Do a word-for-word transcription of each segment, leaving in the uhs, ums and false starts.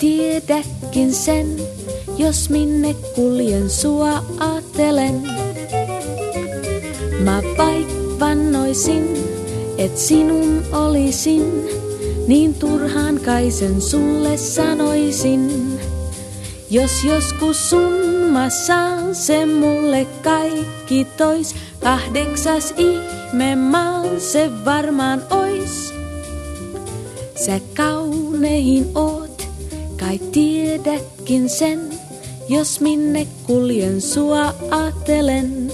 tiedätkin sen, jos minne kuljen sua aatelen. Mä vaik vannoisin, et sinun olisin, niin turhaan kai sen sulle sanoisin. Jos joskus sun mä saan, se mulle kaikki tois. Kahdeksas ihme maan se varmaan ois. Sä kaunein oot, kai tiedätkin sen, jos minne kuljen sua aatelen.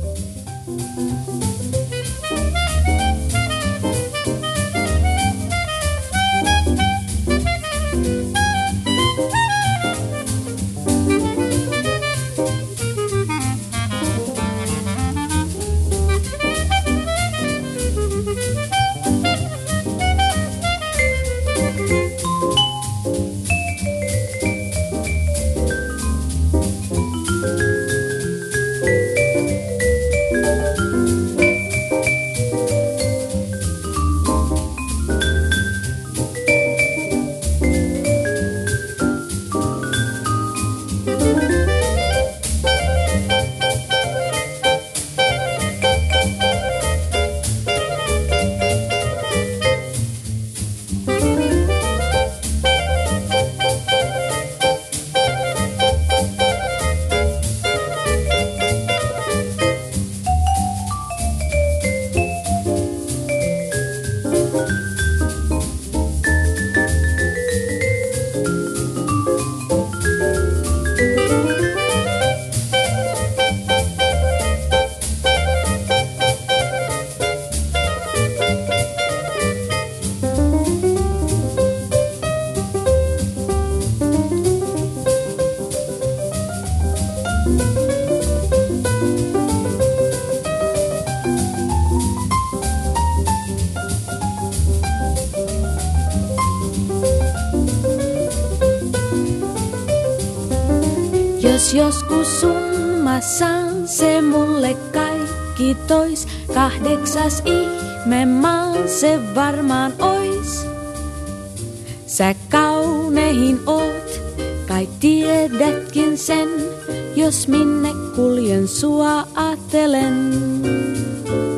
Jos joskus sun mä saan, se mulle kaikki tois. Kahdeksas ihme maan se varmaan ois. Sä kaunein oot, kai tiedätkin sen, jos minne kuljen sua aatelen.